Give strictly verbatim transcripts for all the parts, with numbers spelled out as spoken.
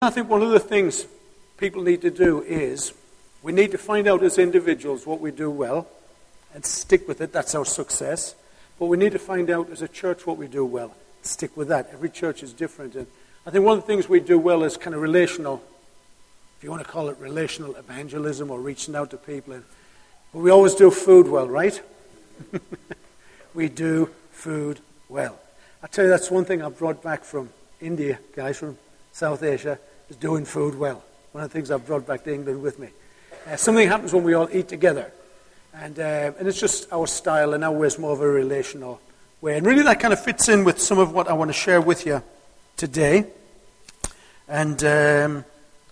I think one of the things people need to do is we need to find out as individuals what we do well and stick with it. That's our success. But we need to find out as a church what we do well. Stick with that. Every church is different. And I think one of the things we do well is kind of relational, if you want to call it relational evangelism or reaching out to people. And, but we always do food well, right? We do food well. I tell you, that's one thing I brought back from India, guys, from South Asia, is doing food well. One of the things I've brought back to England with me. Uh, something happens when we all eat together. And uh, and it's just our style, and our way is more of a relational way. And really that kind of fits in with some of what I want to share with you today. And um,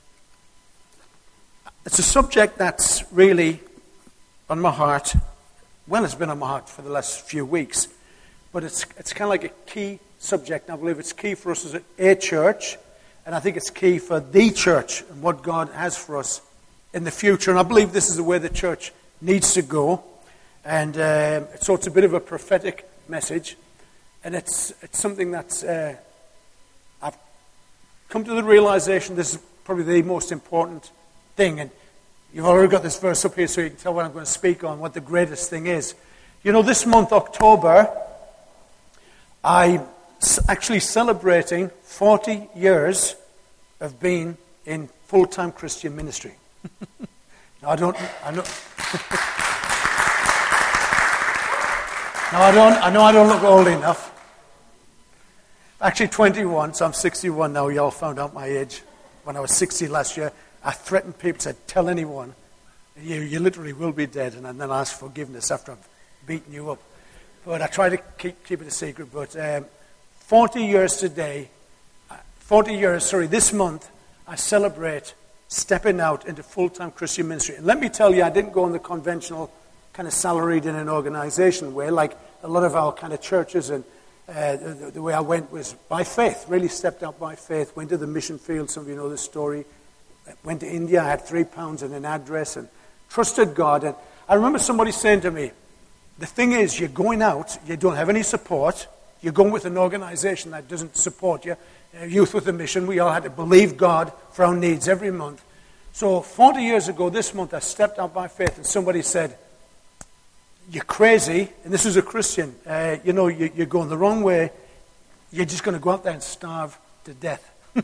it's a subject that's really on my heart. Well, it's been on my heart for the last few weeks. But it's it's kind of like a key subject. And I believe it's key for us as a, a church. And I think it's key for the church and what God has for us in the future. And I believe this is the way the church needs to go. And um, so it's a bit of a prophetic message. And it's it's something that's, uh, I've come to the realization this is probably the most important thing. And you've already got this verse up here so you can tell what I'm going to speak on, what the greatest thing is. You know, this month, October, I'm actually celebrating forty years of being in full-time Christian ministry. Now, I don't, I know, now I don't, I know I don't look old enough. Actually twenty-one, so I'm sixty-one now. Y'all found out my age when I was sixty last year. I threatened people, said, tell anyone, you, you literally will be dead, and then ask forgiveness after I've beaten you up. But I try to keep, keep it a secret, but um, forty years today, forty years, sorry, this month, I celebrate stepping out into full-time Christian ministry. And let me tell you, I didn't go in the conventional kind of salaried in an organization way, like a lot of our kind of churches. And uh, the, the way I went was by faith, really stepped out by faith, went to the mission field, some of you know this story, went to India, I had three pounds and an address, and trusted God. And I remember somebody saying to me, the thing is, you're going out, you don't have any support, you're going with an organization that doesn't support you. Uh, Youth with a Mission, we all had to believe God for our needs every month. So forty years ago this month, I stepped out by faith, and somebody said, you're crazy, and this is a Christian, uh, you know, you, you're going the wrong way, you're just going to go out there and starve to death.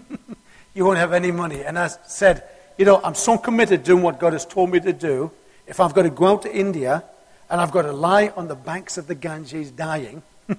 You won't have any money. And I said, you know, I'm so committed to doing what God has told me to do, if I've got to go out to India, and I've got to lie on the banks of the Ganges dying,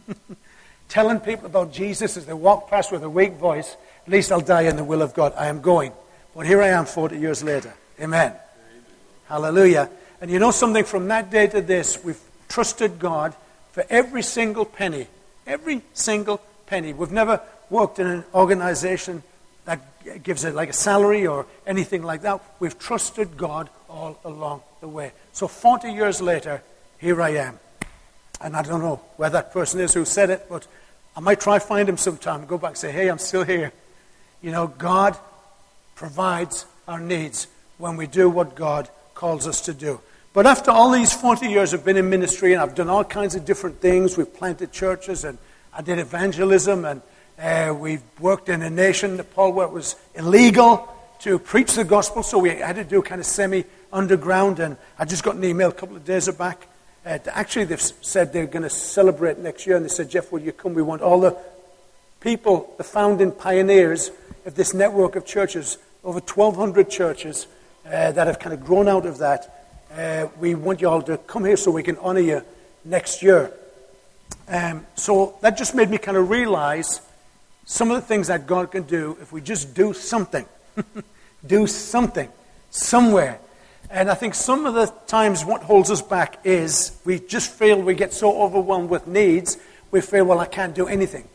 telling people about Jesus as they walk past with a weak voice, at least I'll die in the will of God. I am going. But here I am forty years later. Amen. Amen. Hallelujah. And you know something, from that day to this, we've trusted God for every single penny. Every single penny. We've never worked in an organization that gives it like a salary or anything like that. We've trusted God all along the way. So forty years later, here I am. And I don't know where that person is who said it, but I might try find him sometime and go back and say, hey, I'm still here. You know, God provides our needs when we do what God calls us to do. But after all these forty years I've been in ministry, and I've done all kinds of different things. We've planted churches, and I did evangelism, and uh, we've worked in a nation, Nepal, where it was illegal to preach the gospel, so we had to do kind of semi-underground. And I just got an email a couple of days back. Uh, actually, they've said they're going to celebrate next year, and they said, Jeff, will you come? We want all the people, the founding pioneers of this network of churches, over twelve hundred churches uh, that have kind of grown out of that. Uh, we want you all to come here so we can honor you next year. Um, so that just made me kind of realize some of the things that God can do if we just do something. Do something, somewhere. And I think some of the times what holds us back is we just feel we get so overwhelmed with needs, we feel, well, I can't do anything.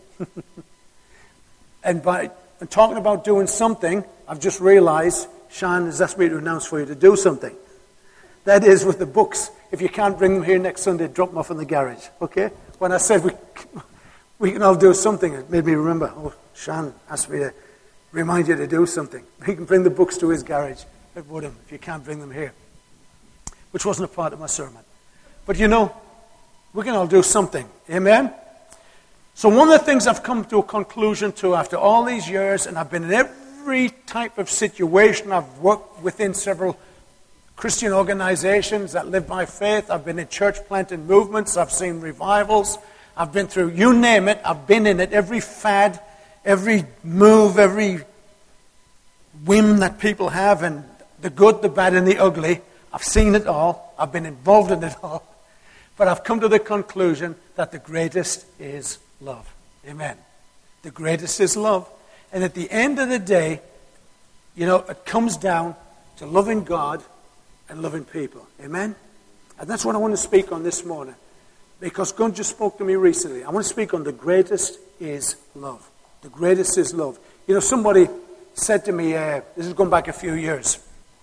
And by and talking about doing something, I've just realized Sean has asked me to announce for you to do something. That is with the books. If you can't bring them here next Sunday, drop them off in the garage, okay? When I said we we can all do something, it made me remember, oh, Sean asked me to remind you to do something. He can bring the books to his garage at Woodham if you can't bring them here, which wasn't a part of my sermon. But you know, we can all do something. Amen? So one of the things I've come to a conclusion to after all these years, and I've been in every every type of situation. I've worked within several Christian organizations that live by faith. I've been in church planting movements. I've seen revivals. I've been through, you name it, I've been in it. Every fad, every move, every whim that people have, and the good, the bad, and the ugly. I've seen it all. I've been involved in it all. But I've come to the conclusion that the greatest is love. Amen. The greatest is love. And at the end of the day, you know, it comes down to loving God and loving people. Amen? And that's what I want to speak on this morning. Because God just spoke to me recently. I want to speak on the greatest is love. The greatest is love. You know, somebody said to me, uh, this is going back a few years,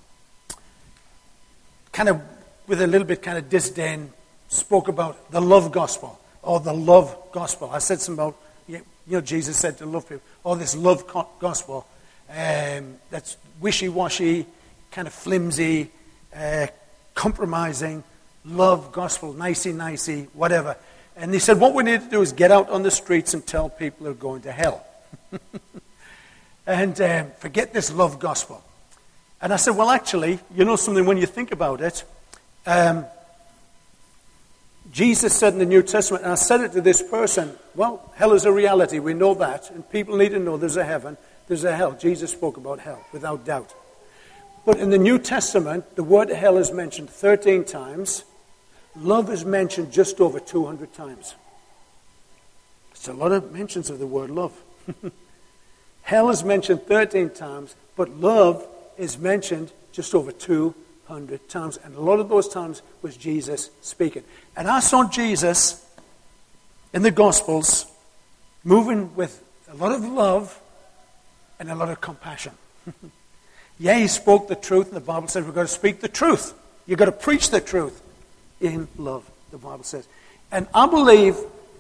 kind of with a little bit kind of disdain, spoke about the love gospel, or the love gospel. I said something about, you know, Jesus said to love people, or this love gospel um, that's wishy-washy, kind of flimsy, uh, compromising, love gospel, nicey-nicey, whatever. And he said, what we need to do is get out on the streets and tell people they're going to hell. and um, forget this love gospel. And I said, well, actually, you know something, when you think about it, um, Jesus said in the New Testament, and I said it to this person, well, hell is a reality, we know that, and people need to know there's a heaven, there's a hell. Jesus spoke about hell, without doubt. But in the New Testament, the word hell is mentioned thirteen times. Love is mentioned just over two hundred times. It's a lot of mentions of the word love. Hell is mentioned thirteen times, but love is mentioned just over two hundred times. And a lot of those times was Jesus speaking. And I saw Jesus in the Gospels moving with a lot of love and a lot of compassion. Yeah, he spoke the truth, and the Bible says we've got to speak the truth. You've got to preach the truth in love, the Bible says. And I believe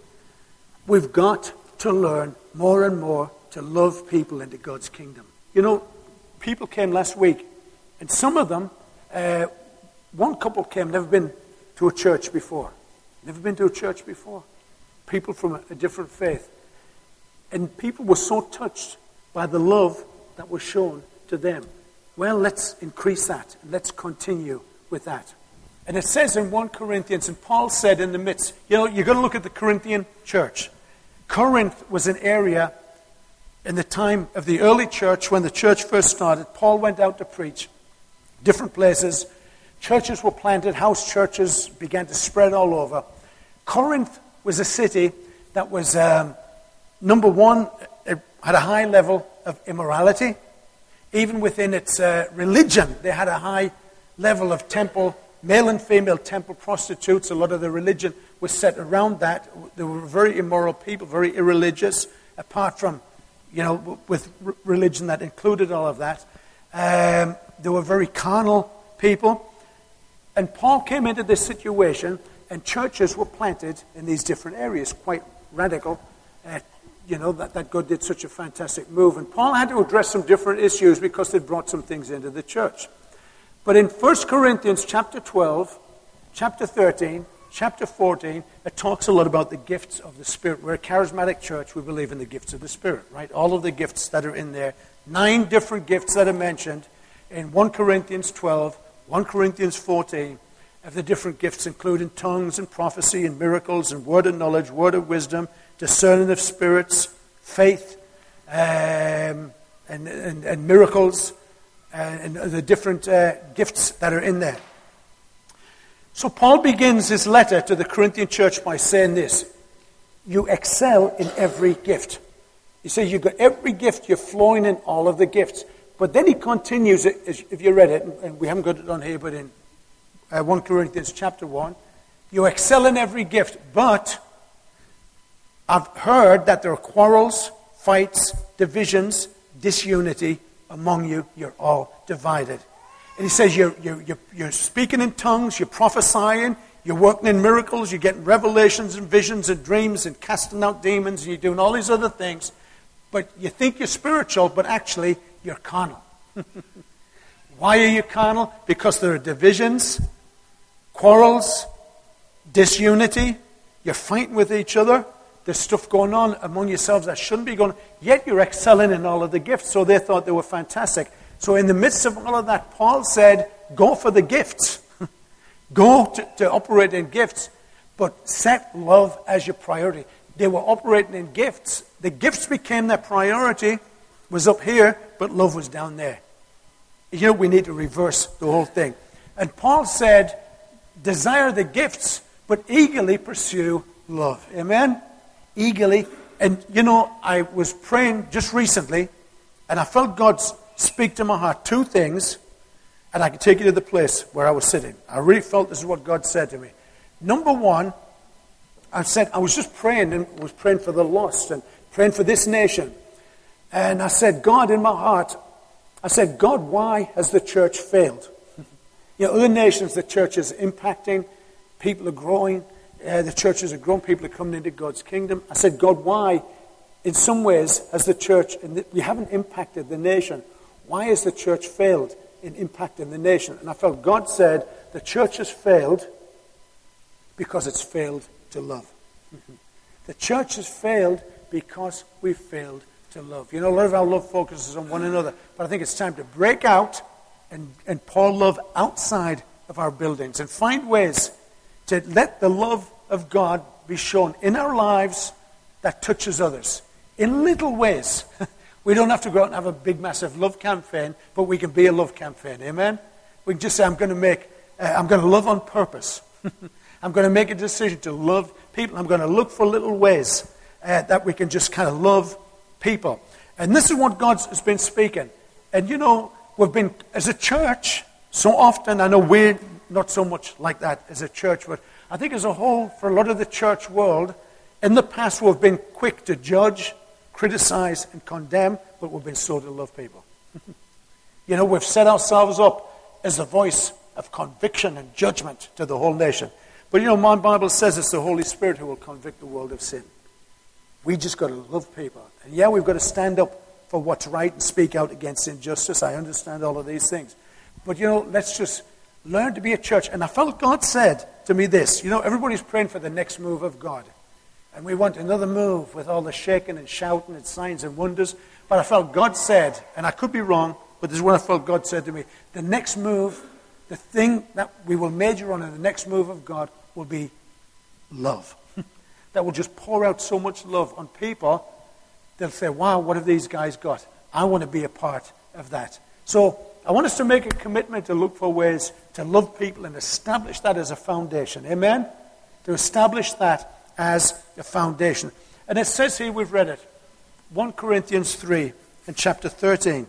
we've got to learn more and more to love people into God's kingdom. You know, people came last week, and some of them, uh, one couple came, never been to a church before. Never been to a church before. People from a, a different faith. And people were so touched by the love that was shown to them. Well, let's increase that. And let's continue with that. And it says in First Corinthians, and Paul said in the midst, you know, you've got to look at the Corinthian church. Corinth was an area in the time of the early church, when the church first started. Paul went out to preach different places. Churches were planted, house churches began to spread all over. Corinth was a city that was, um, number one, it had a high level of immorality. Even within its uh, religion, they had a high level of temple, male and female temple prostitutes. A lot of the religion was set around that. They were very immoral people, very irreligious, apart from, you know, with r- religion that included all of that. Um, they were very carnal people. And Paul came into this situation, and churches were planted in these different areas, quite radical. Uh, you know, that, that God did such a fantastic move. And Paul had to address some different issues because they brought some things into the church. But in First Corinthians chapter twelve, chapter thirteen, chapter fourteen, it talks a lot about the gifts of the Spirit. We're a charismatic church. We believe in the gifts of the Spirit, right? All of the gifts that are in there. Nine different gifts that are mentioned in First Corinthians twelve, First Corinthians fourteen, of the different gifts, including tongues and prophecy and miracles and word of knowledge, word of wisdom, discerning of spirits, faith, um, and, and, and miracles, and the different uh, gifts that are in there. So Paul begins his letter to the Corinthian church by saying this: you excel in every gift. He says you've got every gift, you're flowing in all of the gifts. But then he continues, if you read it, and we haven't got it on here, but in uh, First Corinthians chapter one, you excel in every gift, but I've heard that there are quarrels, fights, divisions, disunity among you. You're all divided. And he says you're, you're, you're, you're speaking in tongues, you're prophesying, you're working in miracles, you're getting revelations and visions and dreams and casting out demons, and you're doing all these other things. But you think you're spiritual, but actually you're carnal. Why are you carnal? Because there are divisions, quarrels, disunity. You're fighting with each other. there's stuff going on among yourselves that shouldn't be going on, yet you're excelling in all of the gifts. So they thought they were fantastic. So in the midst of all of that, Paul said, go for the gifts. Go to, to operate in gifts, but set love as your priority. They were operating in gifts. The gifts became their priority, was up here, but love was down there. You know, we need to reverse the whole thing. And Paul said, desire the gifts, but eagerly pursue love. Amen? Eagerly. And, you know, I was praying just recently, and I felt God speak to my heart two things, and I can take you to the place where I was sitting. I really felt this is what God said to me. Number one, I said, I was just praying, and was praying for the lost, and praying for this nation. And I said, God, in my heart, I said, God, why has the church failed? You know, other nations, the church is impacting, people are growing, uh, the churches are growing, people are coming into God's kingdom. I said, God, why, in some ways, has the church, and we haven't impacted the nation, why has the church failed in impacting the nation? And I felt God said, the church has failed because it's failed to love. The church has failed because we failed to love. You know, a lot of our love focuses on one another, but I think it's time to break out and, and pour love outside of our buildings and find ways to let the love of God be shown in our lives that touches others in little ways. We don't have to go out and have a big, massive love campaign, but we can be a love campaign. Amen? We can just say, I'm going to make, uh, I'm going to love on purpose. I'm going to make a decision to love people. I'm going to look for little ways uh, that we can just kind of love people. And this is what God has been speaking. And you know, we've been, as a church, so often, I know we're not so much like that as a church, but I think as a whole, for a lot of the church world, in the past we've been quick to judge, criticize, and condemn, but we've been slow to love people. You know, we've set ourselves up as a voice of conviction and judgment to the whole nation. But you know, my Bible says it's the Holy Spirit who will convict the world of sin. We just got to love people. And yeah, we've got to stand up for what's right and speak out against injustice. I understand all of these things. But you know, let's just learn to be a church. And I felt God said to me this. You know, everybody's praying for the next move of God. And we want another move with all the shaking and shouting and signs and wonders. But I felt God said, and I could be wrong, but this is what I felt God said to me. The next move, the thing that we will major on in the next move of God will be love. That will just pour out so much love on people. They'll say, wow, what have these guys got? I want to be a part of that. So I want us to make a commitment to look for ways to love people and establish that as a foundation. Amen? To establish that as a foundation. And it says here, we've read it, First Corinthians three in chapter thirteen.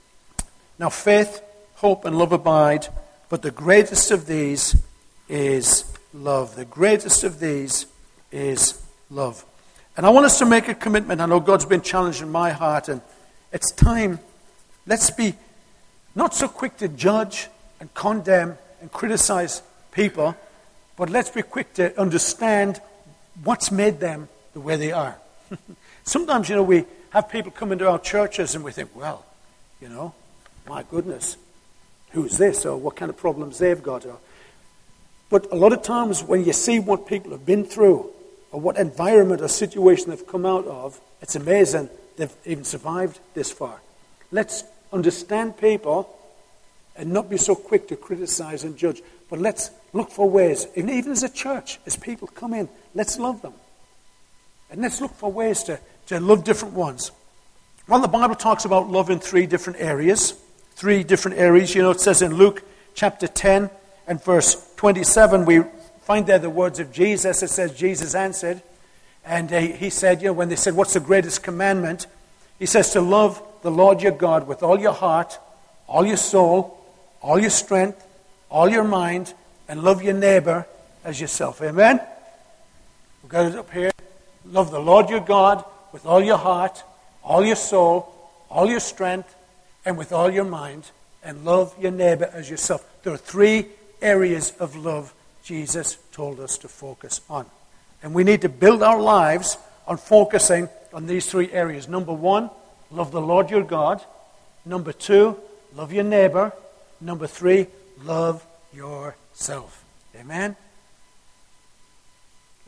Now faith, hope, and love abide, but the greatest of these is love. The greatest of these is love. And I want us to make a commitment. I know God's been challenging my heart, and it's time. Let's be not so quick to judge and condemn and criticize people, but let's be quick to understand what's made them the way they are. Sometimes, you know, we have people come into our churches and we think, well, you know, my goodness, who's this? Or what kind of problems they've got? Or, but a lot of times when you see what people have been through, or what environment or situation they've come out of, it's amazing they've even survived this far. Let's understand people and not be so quick to criticize and judge. But let's look for ways, and even as a church, as people come in, let's love them. And let's look for ways to, to love different ones. Well, the Bible talks about love in three different areas. Three different areas. You know, it says in Luke chapter ten and verse twenty-seven, we find there the words of Jesus. It says, Jesus answered, and he said, you know, when they said, what's the greatest commandment? He says to love the Lord your God with all your heart, all your soul, all your strength, all your mind, and love your neighbor as yourself. Amen? We've got it up here. Love the Lord your God with all your heart, all your soul, all your strength, and with all your mind, and love your neighbor as yourself. There are three areas of love Jesus told us to focus on. And we need to build our lives on focusing on these three areas. Number one, love the Lord your God. Number two, love your neighbor. Number three, love yourself. Amen?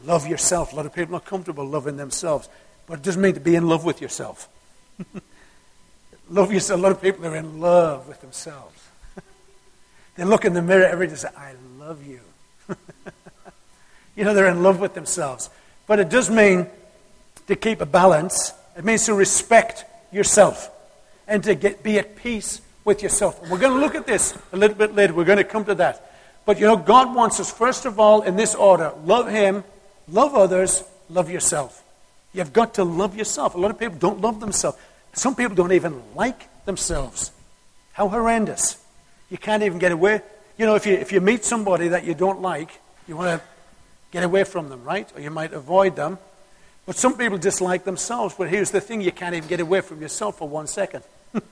love yourself. A lot of people are not comfortable loving themselves. But it doesn't mean to be in love with yourself. Love yourself. A lot of people are in love with themselves. They look in the mirror every day and say, I love you. You know, they're in love with themselves. But it does mean to keep a balance. It means to respect yourself and to get be at peace with yourself. And we're going to look at this a little bit later. We're going to come to that. But, you know, God wants us, first of all, in this order, love Him, love others, love yourself. You've got to love yourself. A lot of people don't love themselves. Some people don't even like themselves. How horrendous. You can't even get away. You know, if you if you meet somebody that you don't like, you want to get away from them, right? Or you might avoid them. But some people dislike themselves. But here's the thing, you can't even get away from yourself for one second.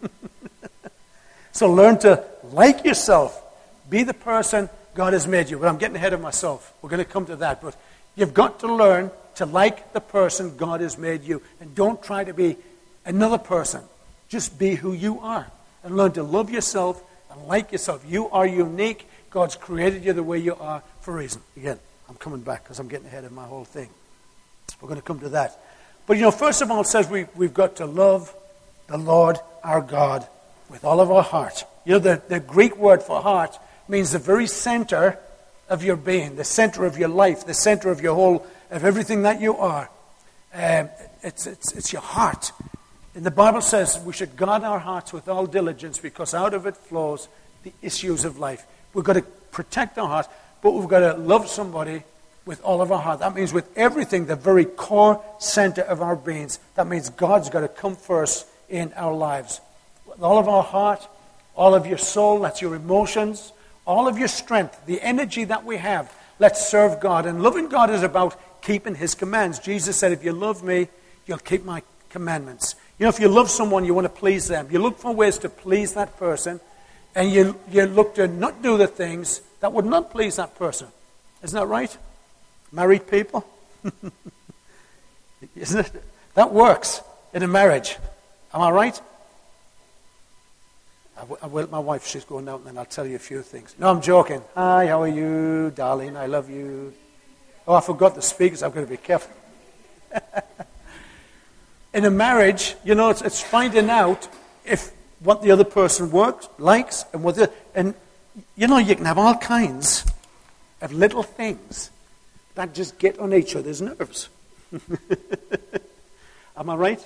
So learn to like yourself. Be the person God has made you. But I'm getting ahead of myself. We're going to come to that. But you've got to learn to like the person God has made you. And don't try to be another person. Just be who you are. And learn to love yourself and like yourself. You are unique. God's created you the way you are for a reason. Again, I'm coming back because I'm getting ahead of my whole thing. We're going to come to that. But, you know, first of all, it says we, we've got to love the Lord our God with all of our heart. You know, the, the Greek word for heart means the very center of your being, the center of your life, the center of your whole, of everything that you are. Um, it's, it's, it's your heart. And the Bible says we should guard our hearts with all diligence because out of it flows the issues of life. We've got to protect our hearts, but we've got to love somebody with all of our heart. That means with everything, the very core center of our beings. That means God's got to come first in our lives. With all of our heart, all of your soul, that's your emotions, all of your strength, the energy that we have, let's serve God. And loving God is about keeping His commands. Jesus said, if you love me, you'll keep my commandments. You know, if you love someone, you want to please them. You look for ways to please that person, and you, you look to not do the things that would not please that person. Isn't that right? Married people? Isn't it? That works in a marriage. Am I right? I will, I will, my wife, she's going out, and then I'll tell you a few things. No, I'm joking. Hi, how are you, darling? I love you. Oh, I forgot the speakers. I've got to be careful. In a marriage, you know, it's, it's finding out if what the other person works, likes, and what the, and you know, you can have all kinds of little things that just get on each other's nerves. Am I right?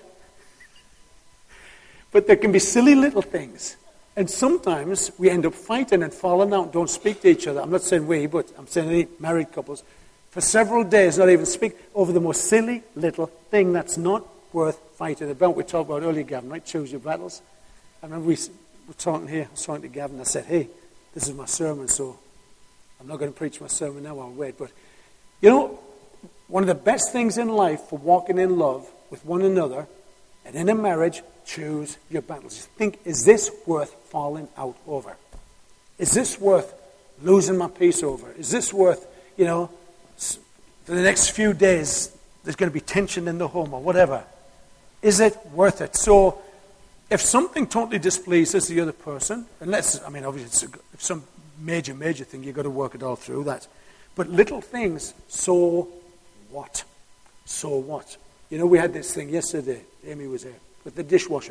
But there can be silly little things. And sometimes we end up fighting and falling out, don't speak to each other. I'm not saying we, but I'm saying any married couples. For several days, not even speak over the most silly little thing that's not worth fighting about. We talked about earlier, Gavin, right? Choose your battles. I remember we were talking here, I was talking to Gavin, I said, hey, this is my sermon, so I'm not going to preach my sermon now, I'll wait. But, you know, one of the best things in life for walking in love with one another and in a marriage, choose your battles. Think, is this worth falling out over? Is this worth losing my peace over? Is this worth, you know, for the next few days, there's going to be tension in the home or whatever. Is it worth it? So, if something totally displeases the other person, unless, I mean, obviously, it's, if some major, major thing, you've got to work it all through that. But little things, so what? So what? You know, we had this thing yesterday, Amy was there, with the dishwasher.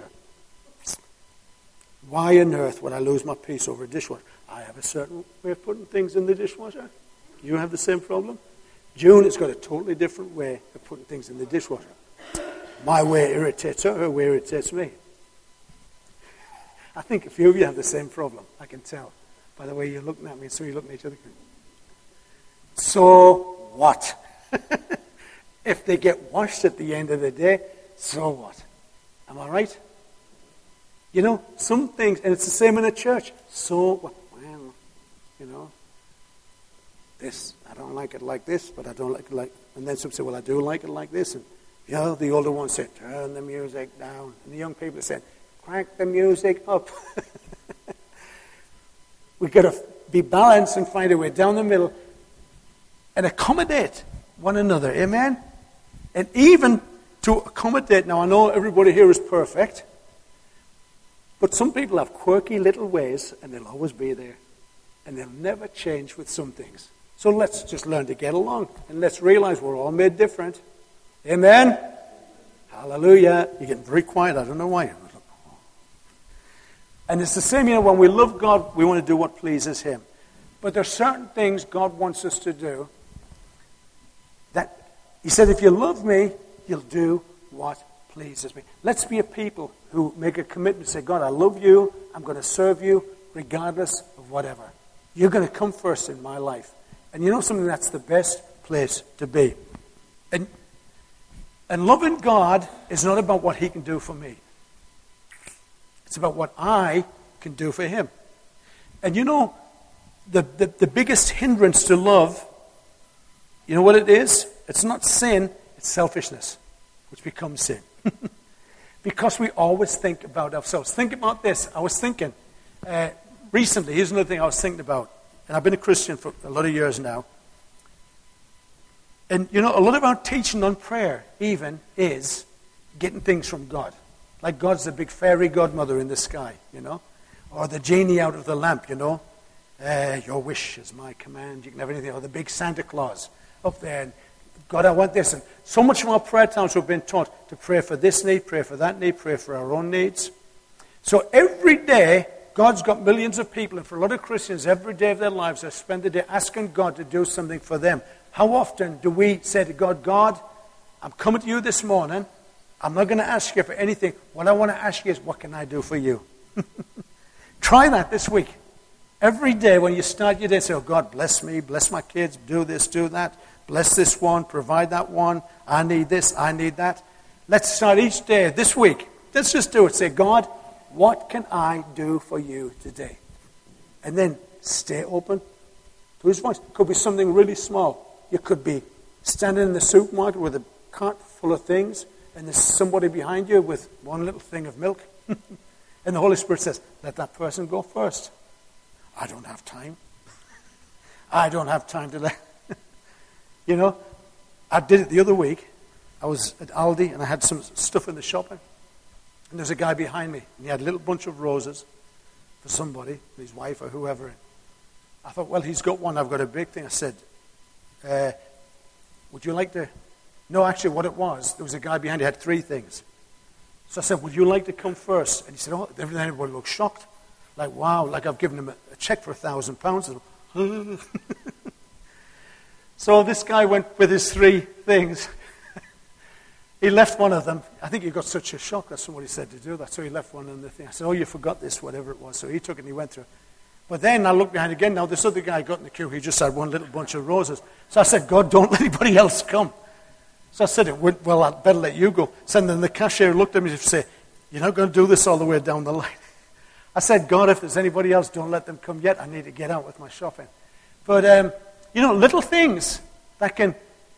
Why on earth would I lose my peace over a dishwasher? I have a certain way of putting things in the dishwasher. You have the same problem? June has got a totally different way of putting things in the dishwasher. My way irritates her, her way irritates me. I think a few of you have the same problem. I can tell by the way you're looking at me, so you're looking at each other. So what? If they get washed at the end of the day, so what? Am I right? You know, some things, and it's the same in a church. So what? Well, you know, this, I don't like it like this, but I don't like it like, and then some say, well, I do like it like this. And, you know, the older ones say, turn the music down. And the young people say, crank the music up. We've got to be balanced and find a way down the middle and accommodate one another. Amen? And even to accommodate, now I know everybody here is perfect, but some people have quirky little ways and they'll always be there. And they'll never change with some things. So let's just learn to get along. And let's realize we're all made different. Amen? Hallelujah. You're getting very quiet. I don't know why. And it's the same, you know, when we love God, we want to do what pleases Him. But there are certain things God wants us to do that He said, if you love me, you'll do what pleases me. Let's be a people who make a commitment, say, God, I love you. I'm going to serve you regardless of whatever. You're going to come first in my life. And you know something? That's the best place to be. And, and loving God is not about what He can do for me. It's about what I can do for Him. And you know, the, the, the biggest hindrance to love, you know what it is? It's not sin, it's selfishness, which becomes sin. Because we always think about ourselves. Think about this. I was thinking, uh, recently, here's another thing I was thinking about. And I've been a Christian for a lot of years now. And, you know, a lot of our teaching on prayer, even, is getting things from God. Like God's the big fairy godmother in the sky, you know. Or the genie out of the lamp, you know. Uh, your wish is my command. You can have anything. Or the big Santa Claus up there. And God, I want this. And so much of our prayer times we've been taught to pray for this need, pray for that need, pray for our own needs. So every day, God's got millions of people, and for a lot of Christians, every day of their lives, they spend the day asking God to do something for them. How often do we say to God, God, I'm coming to you this morning. I'm not going to ask you for anything. What I want to ask you is, what can I do for you? Try that this week. Every day when you start your day, say, oh, God, bless me, bless my kids, do this, do that. Bless this one, provide that one. I need this, I need that. Let's start each day this week. Let's just do it. Say, God, what can I do for you today? And then stay open to His voice. It could be something really small. You could be standing in the supermarket with a cart full of things, and there's somebody behind you with one little thing of milk. And the Holy Spirit says, let that person go first. I don't have time. I don't have time to let... You know, I did it the other week. I was at Aldi, and I had some stuff in the shopping. And there's a guy behind me, and he had a little bunch of roses for somebody, his wife or whoever. I thought, well, he's got one, I've got a big thing. I said, uh, would you like to... No, actually, what it was, there was a guy behind, he had three things. So I said, would you like to come first? And he said, oh, everybody looked shocked. Like, wow, like I've given him a, a check for a thousand pounds. So this guy went with his three things. He left one of them. I think he got such a shock that somebody said to do that. So he left one of the thing. I said, oh, you forgot this, whatever it was. So he took it and he went through. But then I looked behind again. Now this other guy got in the queue. He just had one little bunch of roses. So I said, God, don't let anybody else come. So I said, well, I'd better let you go. So then the cashier looked at me and said, you're not going to do this all the way down the line. I said, God, if there's anybody else, don't let them come yet. I need to get out with my shopping. But, um, you know, little things that can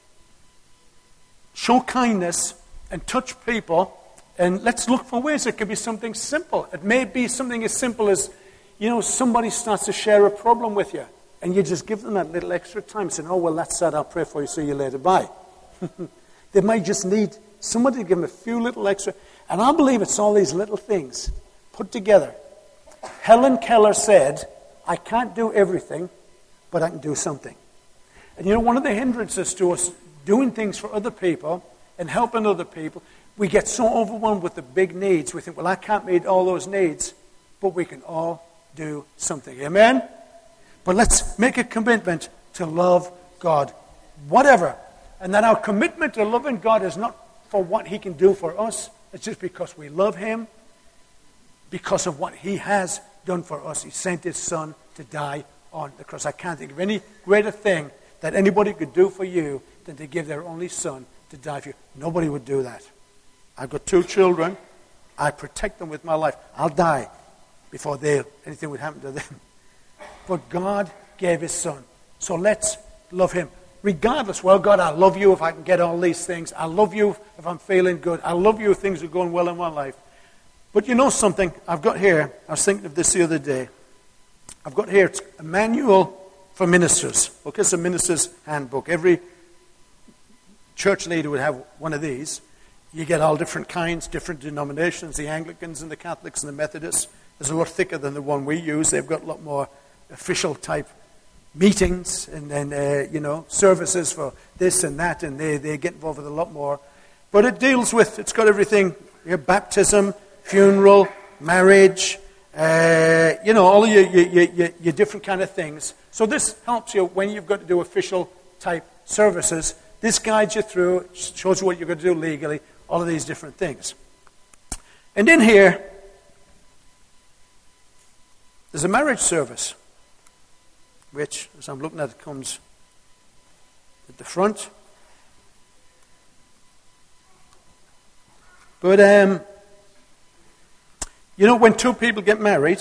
show kindness and touch people. And let's look for ways. It could be something simple. It may be something as simple as, you know, somebody starts to share a problem with you. And you just give them that little extra time. Saying, oh, well, that's sad. I'll pray for you. See you later. Bye. They might just need somebody to give them a few little extra. And I believe it's all these little things put together. Helen Keller said, I can't do everything, but I can do something. And you know, one of the hindrances to us doing things for other people and helping other people, we get so overwhelmed with the big needs. We think, well, I can't meet all those needs, but we can all do something. Amen? But let's make a commitment to love God, whatever. And that our commitment to loving God is not for what He can do for us. It's just because we love Him, because of what He has done for us. He sent His Son to die on the cross. I can't think of any greater thing that anybody could do for you than to give their only Son to die for you. Nobody would do that. I've got two children. I protect them with my life. I'll die before they anything would happen to them. But God gave His Son. So let's love Him. Regardless, well, God, I love you if I can get all these things. I love you if I'm feeling good. I love you if things are going well in my life. But you know something I've got here, I was thinking of this the other day. I've got here, it's a manual for ministers. Okay, it's a minister's handbook. Every church leader would have one of these. You get all different kinds, different denominations, the Anglicans and the Catholics and the Methodists. It's a lot thicker than the one we use. They've got a lot more official type meetings and then, uh, you know, services for this and that, and they, they get involved with a lot more. But it deals with, it's got everything, your baptism, funeral, marriage, uh, you know, all your, your, your, your different kind of things. So this helps you when you've got to do official type services. This guides you through, shows you what you're going to do legally, all of these different things. And in here, there's a marriage service, which, as I'm looking at it, comes at the front. But, um, you know, when two people get married,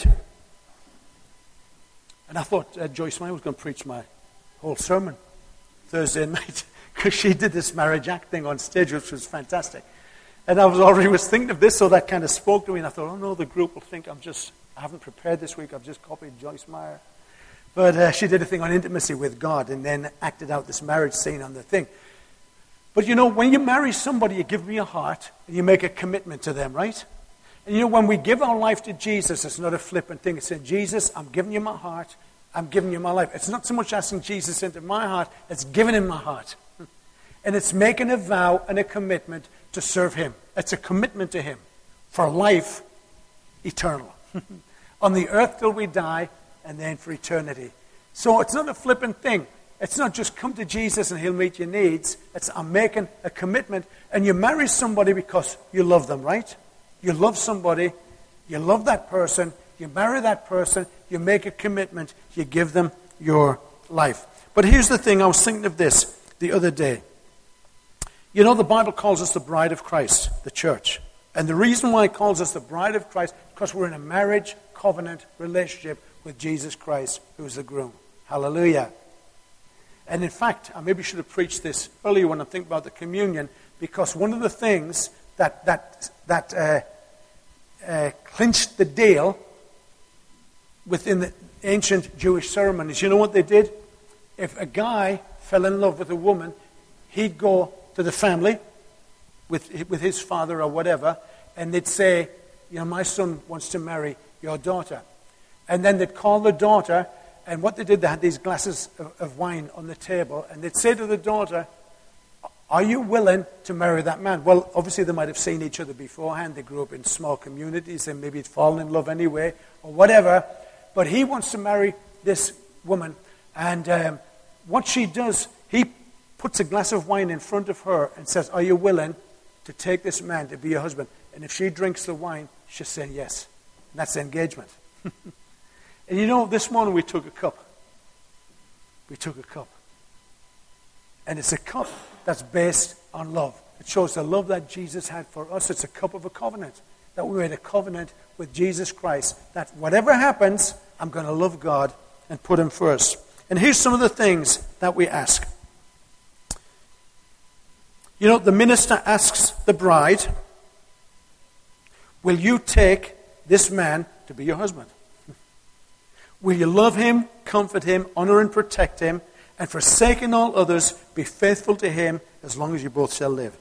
and I thought uh, Joyce Meyer was going to preach my whole sermon Thursday night, because she did this marriage act thing on stage, which was fantastic. And I was already was thinking of this, so that kind of spoke to me, and I thought, oh no, the group will think I'm just, I haven't prepared this week, I've just copied Joyce Meyer. But uh, she did a thing on intimacy with God, and then acted out this marriage scene on the thing. But you know, when you marry somebody, you give them your heart, and you make a commitment to them, right? And you know, when we give our life to Jesus, it's not a flippant thing. It's saying, Jesus, I'm giving you my heart, I'm giving you my life. It's not so much asking Jesus into my heart, it's giving him my heart. And it's making a vow and a commitment to serve him. It's a commitment to him for life eternal. On the earth till we die, and then for eternity. So it's not a flippant thing. It's not just come to Jesus and he'll meet your needs. It's I'm making a commitment. And you marry somebody because you love them, right? You love somebody. You love that person. You marry that person. You make a commitment. You give them your life. But here's the thing. I was thinking of this the other day. You know, the Bible calls us the bride of Christ, the church. And the reason why it calls us the bride of Christ is because we're in a marriage covenant relationship with Jesus Christ, who is the groom. Hallelujah. And in fact, I maybe should have preached this earlier when I think about the communion, because one of the things that that that uh, uh, clinched the deal within the ancient Jewish ceremonies, you know what they did? If a guy fell in love with a woman, he'd go to the family with with his father or whatever, and they'd say, you know, my son wants to marry your daughter. And then they'd call the daughter, and what they did, they had these glasses of, of wine on the table, and they'd say to the daughter, are you willing to marry that man? Well, obviously they might have seen each other beforehand. They grew up in small communities, and maybe had fallen in love anyway, or whatever. But he wants to marry this woman, and um, what she does, he puts a glass of wine in front of her and says, are you willing to take this man to be your husband? And if she drinks the wine, she's saying yes. And that's the engagement. And you know, this morning we took a cup. We took a cup. And it's a cup that's based on love. It shows the love that Jesus had for us. It's a cup of a covenant. That we made a covenant with Jesus Christ. That whatever happens, I'm going to love God and put him first. And here's some of the things that we ask. You know, the minister asks the bride, will you take this man to be your husband? Will you love him, comfort him, honor and protect him, and forsaking all others, be faithful to him as long as you both shall live?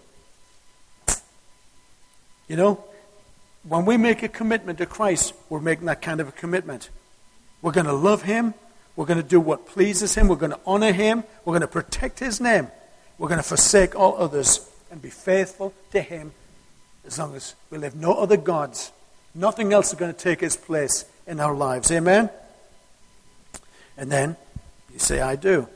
You know, when we make a commitment to Christ, we're making that kind of a commitment. We're going to love him. We're going to do what pleases him. We're going to honor him. We're going to protect his name. We're going to forsake all others and be faithful to him as long as we live. No other gods. Nothing else is going to take his place in our lives. Amen? And then you say, I do.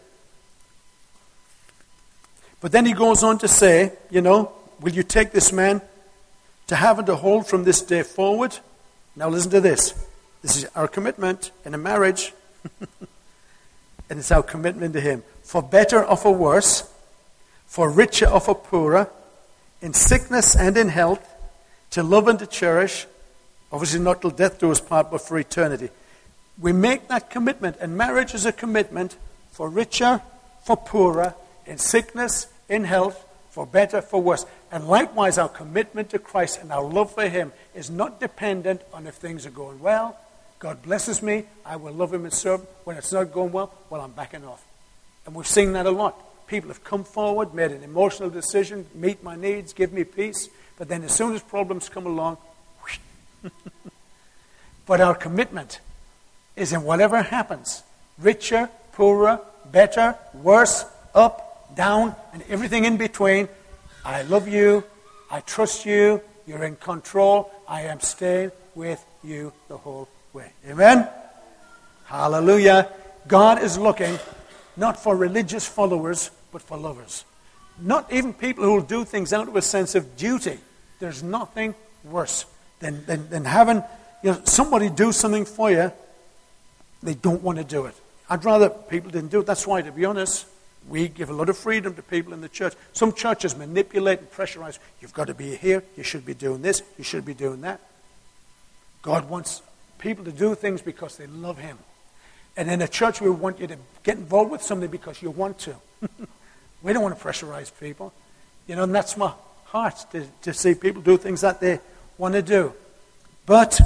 But then he goes on to say, you know, will you take this man to have and to hold from this day forward? Now listen to this. This is our commitment in a marriage. And it's our commitment to him. For better or for worse, for richer or for poorer, in sickness and in health, to love and to cherish, obviously not till death do us part, but for eternity. We make that commitment, and marriage is a commitment for richer, for poorer, in sickness, in health, for better, for worse. And likewise, our commitment to Christ and our love for him is not dependent on if things are going well. God blesses me, I will love him and serve him. When it's not going well, well, I'm backing off. And we've seen that a lot. People have come forward, made an emotional decision, meet my needs, give me peace. But then as soon as problems come along, whoosh. But our commitment is in whatever happens, richer, poorer, better, worse, up, down, and everything in between. I love you. I trust you. You're in control. I am staying with you the whole way. Amen? Hallelujah. God is looking not for religious followers, but for lovers. Not even people who will do things out of a sense of duty. There's nothing worse than, than, than having you know, somebody do something for you. They don't want to do it. I'd rather people didn't do it. That's why, to be honest, we give a lot of freedom to people in the church. Some churches manipulate and pressurize. You've got to be here. You should be doing this. You should be doing that. God wants people to do things because they love Him. And in a church, we want you to get involved with something because you want to. We don't want to pressurize people. You know, and that's my heart, to, to see people do things that they want to do. But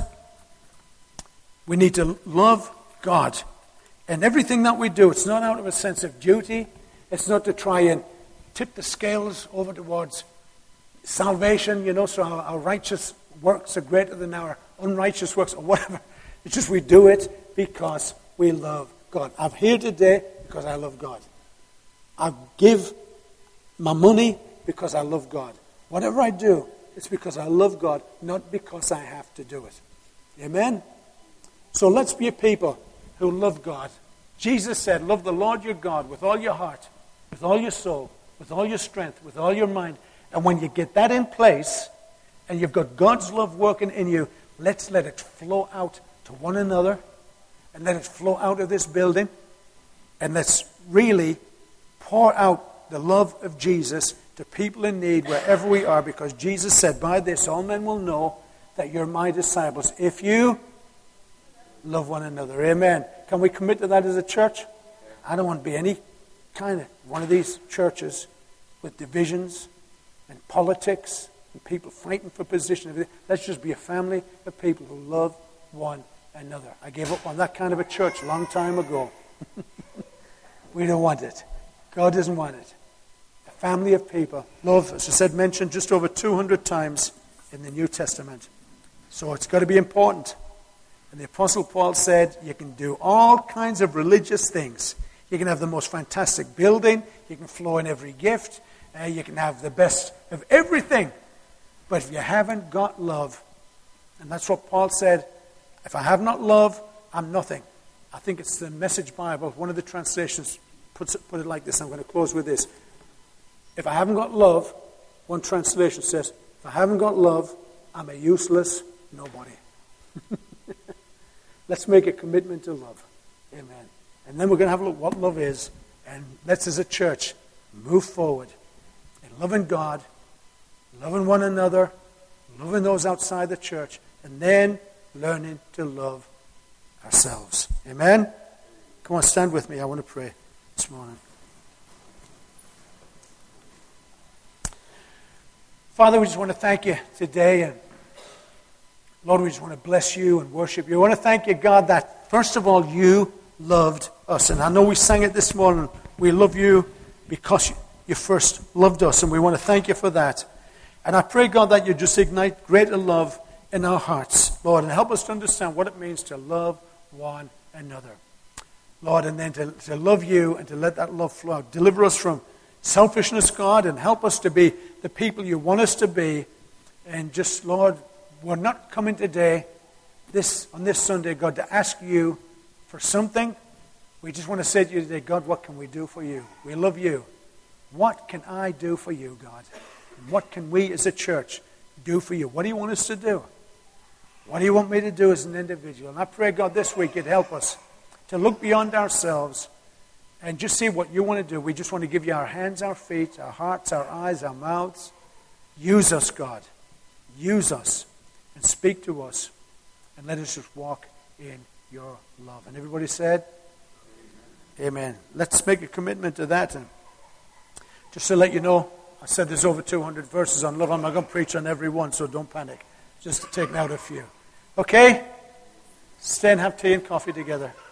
we need to love God. And everything that we do, it's not out of a sense of duty. It's not to try and tip the scales over towards salvation, you know, so our, our righteous works are greater than our unrighteous works or whatever. It's just we do it because we love God. I'm here today because I love God. I give my money because I love God. Whatever I do, it's because I love God, not because I have to do it. Amen? So let's be a people who love God. Jesus said, love the Lord your God with all your heart, with all your soul, with all your strength, with all your mind. And when you get that in place, and you've got God's love working in you, let's let it flow out to one another, and let it flow out of this building, and let's really pour out the love of Jesus to people in need wherever we are, because Jesus said, by this all men will know that you're my disciples, if you love one another. Amen. Can we commit to that as a church? I don't want to be any kind of one of these churches with divisions and politics and people fighting for position. Let's just be a family of people who love one another. I gave up on that kind of a church a long time ago. We don't want it. God doesn't want it. A family of people. Love, as I said, mentioned just over two hundred times in the New Testament. So it's got to be important. And the Apostle Paul said, you can do all kinds of religious things. You can have the most fantastic building. You can flow in every gift. Uh, you can have the best of everything. But if you haven't got love, and that's what Paul said, if I have not love, I'm nothing. I think it's the Message Bible. One of the translations puts it, put it like this. I'm going to close with this. If I haven't got love, one translation says, if I haven't got love, I'm a useless nobody. Let's make a commitment to love. Amen. And then we're going to have a look at what love is. And let's, as a church, move forward in loving God, loving one another, loving those outside the church, and then learning to love ourselves. Amen? Come on, stand with me. I want to pray this morning. Father, we just want to thank you today, and Lord, we just want to bless you and worship you. I want to thank you, God, that first of all, you loved us. And I know we sang it this morning. We love you because you first loved us, and we want to thank you for that. And I pray, God, that you just ignite greater love in our hearts, Lord, and help us to understand what it means to love one another. Lord, and then to, to love you and to let that love flow out. Deliver us from selfishness, God, and help us to be the people you want us to be. And just, Lord, we're not coming today, this on this Sunday, God, to ask you for something. We just want to say to you today, God, what can we do for you? We love you. What can I do for you, God? What can we as a church do for you? What do you want us to do? What do you want me to do as an individual? And I pray, God, this week you'd help us to look beyond ourselves and just see what you want to do. We just want to give you our hands, our feet, our hearts, our eyes, our mouths. Use us, God. Use us and speak to us. And let us just walk in your love. And everybody said, Amen. Amen. Let's make a commitment to that. And just to let you know, I said there's over two hundred verses on love. I'm not going to preach on every one, so don't panic. Just to take out a few. Okay? Stay and have tea and coffee together.